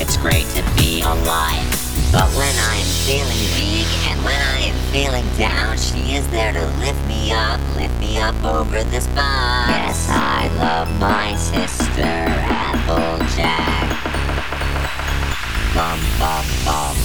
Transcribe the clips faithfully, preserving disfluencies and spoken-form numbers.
It's great to be alive. But when I am feeling weak and when I am feeling down, she is there to lift me up, lift me up over this box. Yes, I love my sister, Applejack. Bum, bum, bum.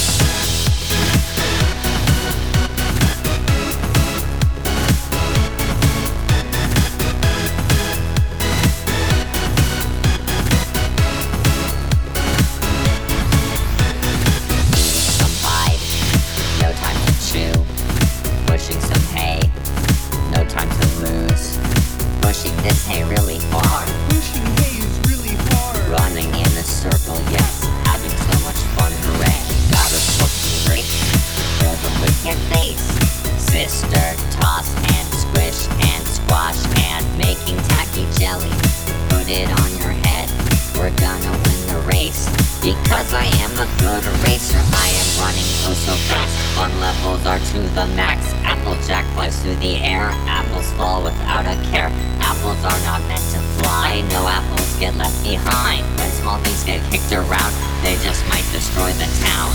Pushing some hay, no time to lose. Pushing this hay really hard. Pushing hay is really hard. Running in a circle, yes, having so much fun, hooray. Gotta flip the bricks, fill them with your face. Sister, toss and squish and squash and making tacky jelly. Put it on your head, we're gonna win the race. Because I am a good racer, I am running oh so fast. Fun levels are to the max. Applejack flies through the air. Apples fall without a care. Apples are not meant to fly. No apples get left behind. When small things get kicked around, they just might destroy the town.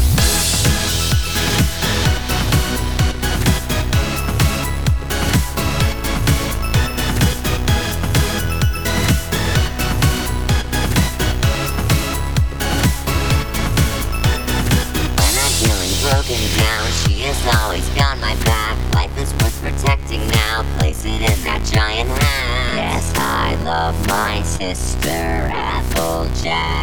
Broken down, she has always got my back. Life is worth protecting now, place it in that giant hat. Yes, I love my sister, Applejack.